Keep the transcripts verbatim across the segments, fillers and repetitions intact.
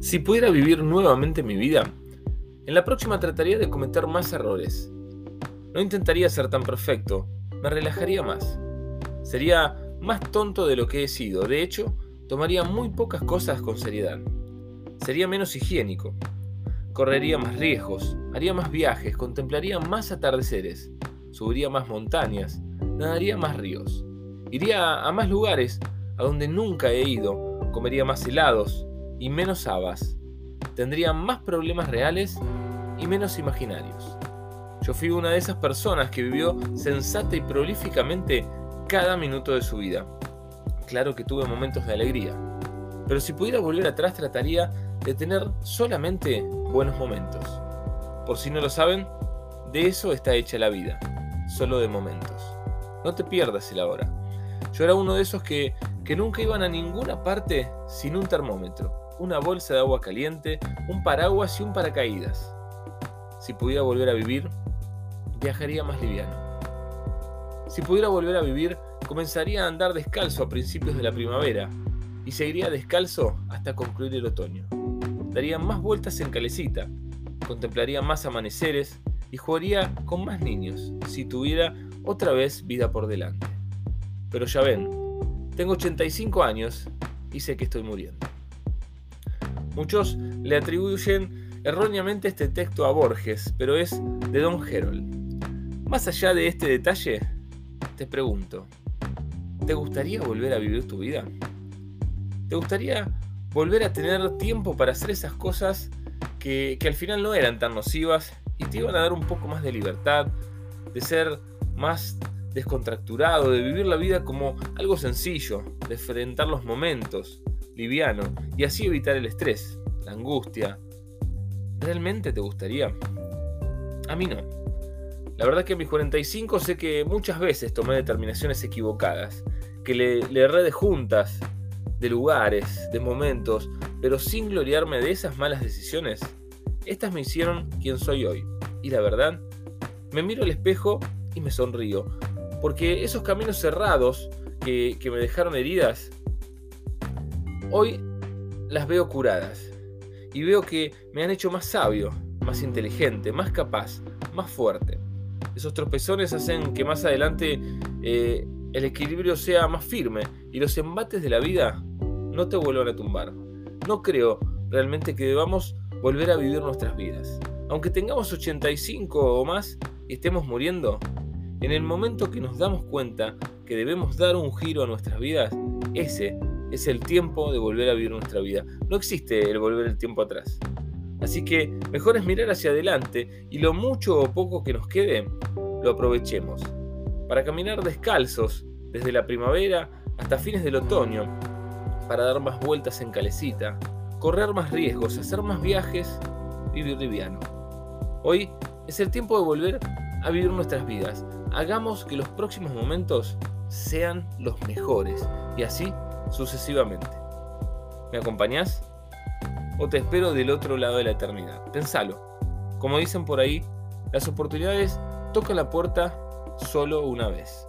Si pudiera vivir nuevamente mi vida, en la próxima trataría de cometer más errores. No intentaría ser tan perfecto, me relajaría más. Sería más tonto de lo que he sido, de hecho, tomaría muy pocas cosas con seriedad. Sería menos higiénico. Correría más riesgos, haría más viajes, contemplaría más atardeceres, subiría más montañas, nadaría más ríos. Iría a más lugares a donde nunca he ido, comería más helados y menos habas. Tendría más problemas reales y menos imaginarios. Yo fui una de esas personas que vivió sensata y prolíficamente cada minuto de su vida. Claro que tuve momentos de alegría, pero si pudiera volver atrás trataría de tener solamente buenos momentos. Por si no lo saben, de eso está hecha la vida, solo de momentos. No te pierdas el ahora. Yo era uno de esos que, que nunca iban a ninguna parte sin un termómetro, una bolsa de agua caliente, un paraguas y un paracaídas. Si pudiera volver a vivir, viajaría más liviano. Si pudiera volver a vivir, comenzaría a andar descalzo a principios de la primavera y seguiría descalzo hasta concluir el otoño. Daría más vueltas en calecita, contemplaría más amaneceres y jugaría con más niños si tuviera otra vez vida por delante. Pero ya ven, tengo ochenta y cinco años y sé que estoy muriendo. Muchos le atribuyen erróneamente este texto a Borges, pero es de Don Herold. Más allá de este detalle, te pregunto, ¿te gustaría volver a vivir tu vida? ¿Te gustaría volver a tener tiempo para hacer esas cosas que, que al final no eran tan nocivas y te iban a dar un poco más de libertad, de ser más descontracturado, de vivir la vida como algo sencillo, de enfrentar los momentos, liviano, y así evitar el estrés, la angustia? ¿Realmente te gustaría? A mí no. La verdad que a mis cuarenta y cinco sé que muchas veces tomé determinaciones equivocadas, que le, le erré de juntas, de lugares, de momentos, pero sin gloriarme de esas malas decisiones. Estas me hicieron quien soy hoy. Y la verdad, me miro al espejo y me sonrío, porque esos caminos cerrados que, que me dejaron heridas, hoy las veo curadas. Y veo que me han hecho más sabio, más inteligente, más capaz, más fuerte. Esos tropezones hacen que más adelante eh, el equilibrio sea más firme y los embates de la vida no te vuelvan a tumbar. No creo realmente que debamos volver a vivir nuestras vidas. Aunque tengamos ochenta y cinco o más y estemos muriendo, en el momento que nos damos cuenta que debemos dar un giro a nuestras vidas, ese es el tiempo de volver a vivir nuestra vida. No existe el volver el tiempo atrás. Así que mejor es mirar hacia adelante y lo mucho o poco que nos quede, lo aprovechemos. Para caminar descalzos desde la primavera hasta fines del otoño, para dar más vueltas en calecita, correr más riesgos, hacer más viajes, vivir liviano. Hoy es el tiempo de volver a vivir nuestras vidas. Hagamos que los próximos momentos sean los mejores y así sucesivamente. ¿Me acompañás? ¿O te espero del otro lado de la eternidad? Pensalo. Como dicen por ahí, las oportunidades tocan la puerta solo una vez.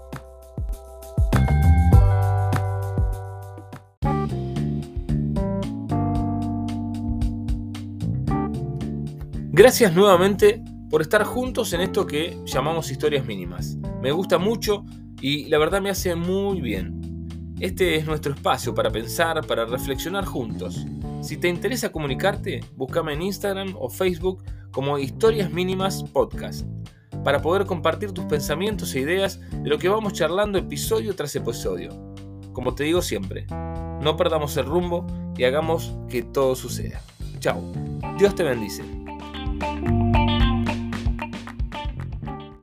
Gracias nuevamente por estar juntos en esto que llamamos historias mínimas. Me gusta mucho y la verdad me hace muy bien. Este es nuestro espacio para pensar, para reflexionar juntos. Si te interesa comunicarte, búscame en Instagram o Facebook como Historias Mínimas Podcast, para poder compartir tus pensamientos e ideas de lo que vamos charlando episodio tras episodio. Como te digo siempre, no perdamos el rumbo y hagamos que todo suceda. Chao. Dios te bendice.